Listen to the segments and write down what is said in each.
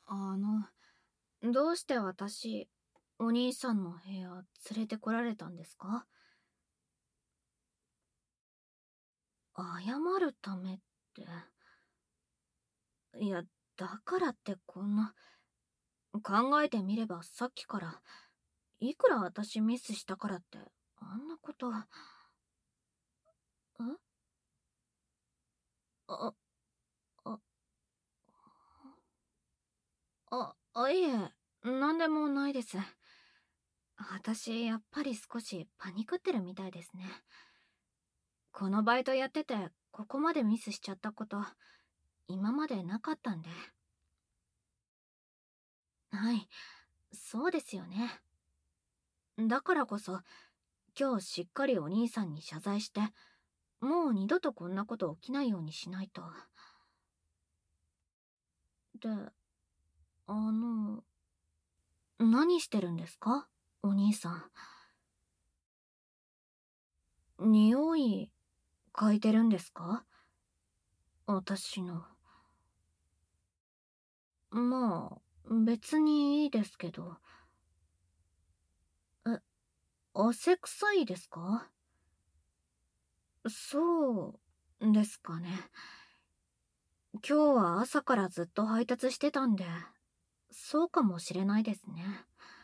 あの、どうして私、お兄さんの部屋連れてこられたんですか？謝るためって。いや、だからってこんな。考えてみればさっきから、いくら私ミスしたからって、あんなこと。あ、あ、いえ、なんでもないです。私、やっぱり少しパニクってるみたいですね。このバイトやってて、ここまでミスしちゃったこと、今までなかったんで。はい、そうですよね。だからこそ、今日しっかりお兄さんに謝罪して、もう二度とこんなこと起きないようにしないと。で、何してるんですかお兄さん。匂い嗅いでるんですか私の。まあ、別にいいですけど。え、汗臭いですか？そうですかね。今日は朝からずっと配達してたんで、そうかもしれないですね。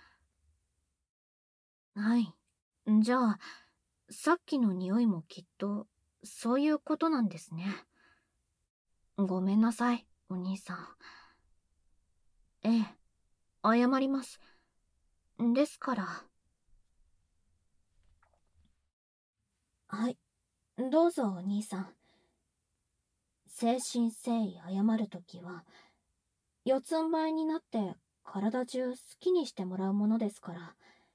はい。じゃあ、さっきの匂いもきっと、そういうことなんですね。ごめんなさい、お兄さん。ええ、謝ります。ですから。はい、どうぞお兄さん。誠心誠意謝るときは、四つん這いになって体中好きにしてもらうものですから。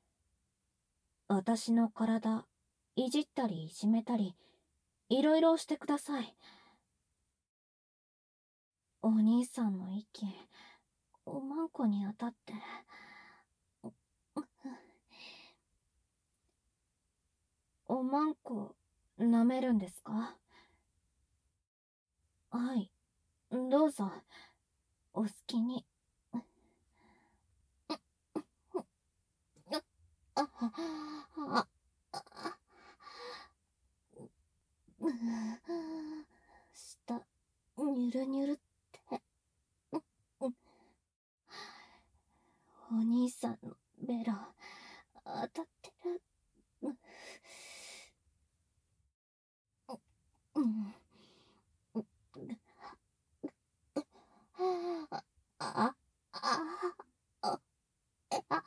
私の体、いじったりいじめたり、いろいろしてください。お兄さんの息、おまんこに当たって。おまんこ、舐めるんですか？はい、どうぞ、お好きに。あ、あ、下、ニュルニュルって。お兄さんのベロ、当たってる。うん。あ、あ、あ、あ、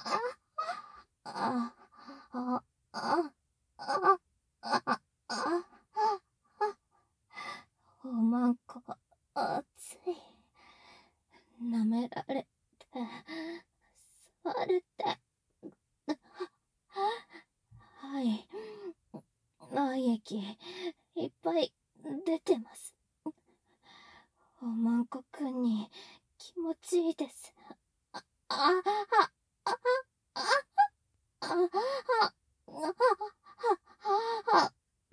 あ、あ、あ、あ、あ、あ、おまんこ、熱い。舐められて、触れて。はい。内液、いっぱい出てます。おまんこくんに気持ちいいです。あ、あ、あ、あ、あ、あ、あ、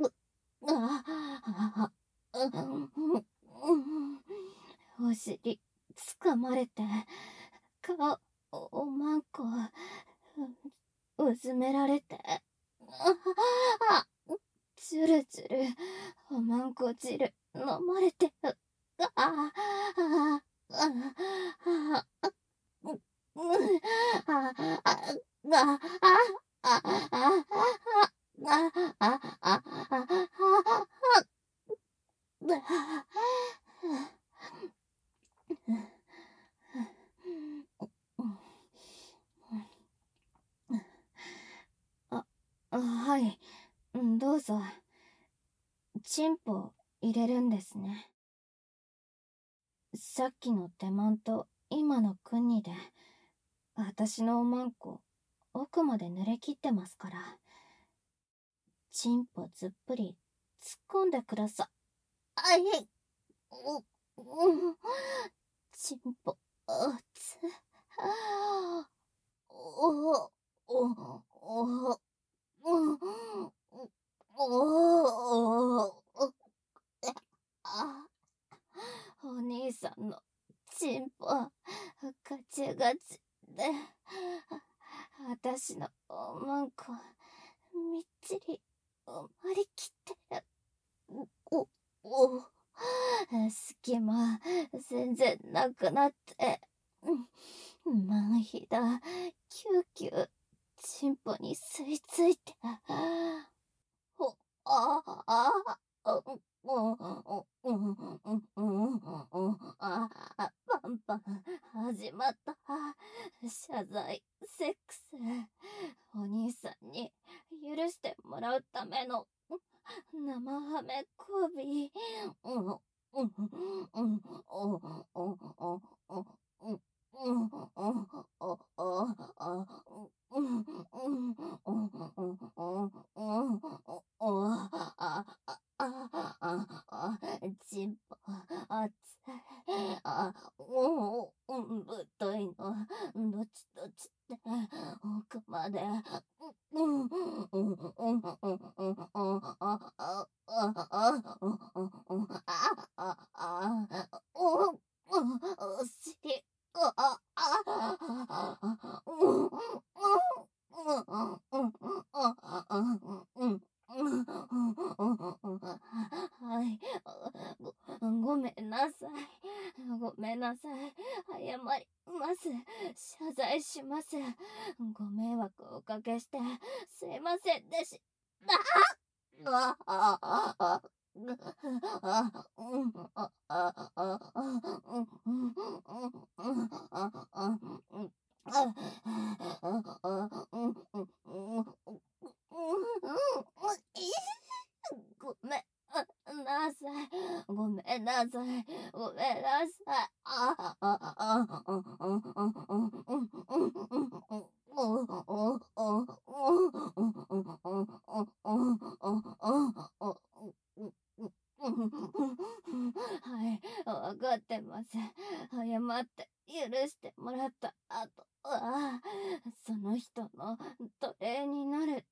お尻つかまれて、顔、おまんこ、うずめられて、ジュルジュル、おまんこ汁飲まれて、ああ、ああ、あはい、どうぞ。チンポ入れるんですね。さっきの手マンと今のクンニで、私のおまんこ、奥まで濡れきってますから。チンポずっぷり突っ込んでくださ。あい、う、う、チンポ、つ、お、お、お、あ、お兄さんのチンポ、 ガチガチで、私のおまんこ、みっちり埋まりきってる。隙間、全然なくなって、マンヒだ、キューキュー、チンポに吸い付いて、ほ、あ、あ、パンパン、始まった。謝罪、セックス。お兄さんに許してもらうための生ハメ交尾。チンポ、熱い。ぶっといの、どっちどっちって、奥まで。お尻、はい、ごめんなさい。ごめんなさい。謝ります。謝罪します。ご迷惑をおかけして、すいませんでした。ごめんなさい。ごめんなさい。ごめんなさい。はい、わかってます。謝って許してもらった後は、その人の奴隷になるって、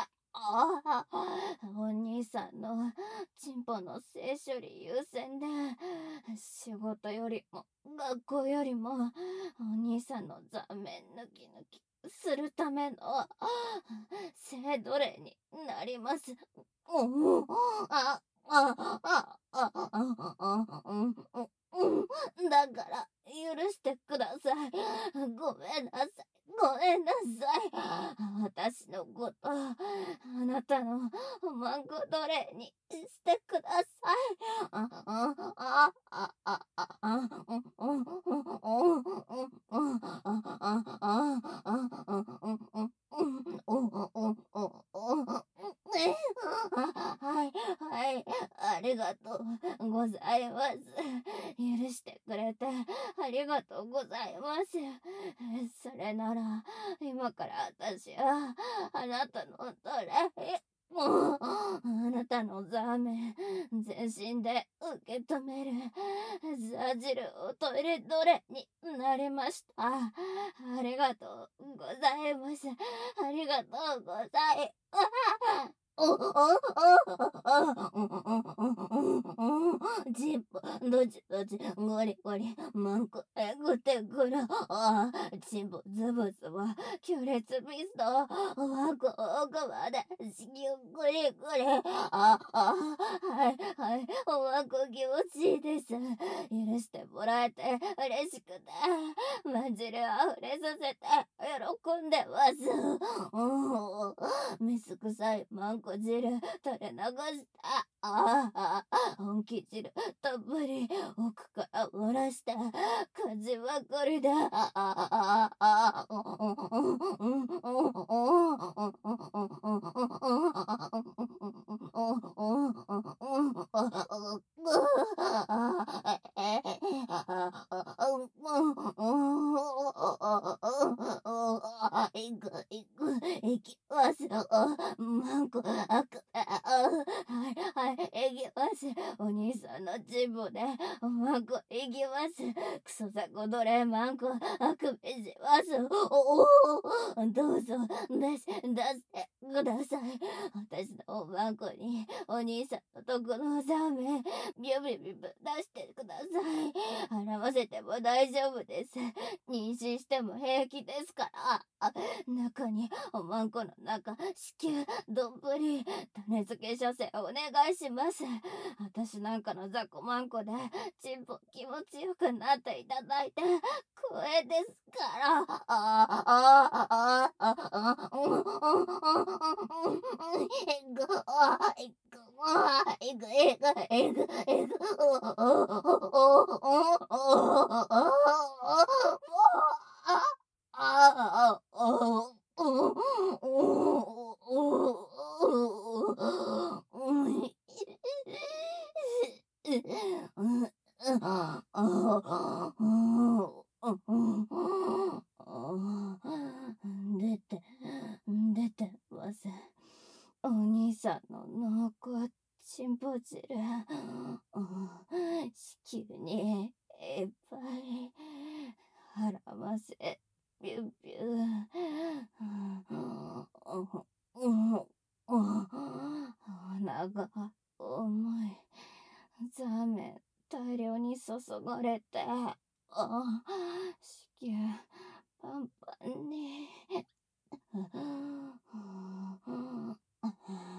お兄さんのチンポの性処理優先で、仕事よりも学校よりもお兄さんの座面抜き抜きするための性奴隷になります。だから許してください。ごめんなさい。ごめんなさい。私のこと、あなたのマンゴ奴隷にしてください。はい、はい、ありがとうございます。許してくれてありがとうございます。それなら、今から私は、あなたの奴隷、もう、あなたのザーメン、全身で受け止める、ザ汁をトイレ奴隷になりました。ありがとうございます。ありがとうございます。チンポ、どちどち、ゴリゴリ、マンコ、ぐてぐる、チンポ、ズブズブ、強烈ミスト、ワク奥まで、子宮ぐりぐり、はい、はい、ワク気持ちいいです。許してもらえて嬉しくて、まんじる溢れさせて喜んでます。水臭いマンコ汁垂れ流した。本気汁たっぷり奥から漏らした。感じばかりだ。いく、いきます。マンコ、はい、はい、いきま 。お兄さんのチンポでおまんこいきます。クソザコ奴隷マンコ、あくびします。どうぞ、出してください。私のおまんこに、お兄さんのとこのザーメン、ビュビュビュビュ出してください。洗わせても大丈夫です。妊娠しても平気ですから。中に、おまんこの中、子宮、どんぶり、種付け射精お願いします。私なんかの雑魚まんこで、チンポ気持ちよくなっていただいて、光栄ですから。出てます。お兄さんの濃厚チンポ汁。子宮にいっぱい払わせ、ビュッビュ。鼻が重い。ザーメン大量に注がれて、子宮パンパンに。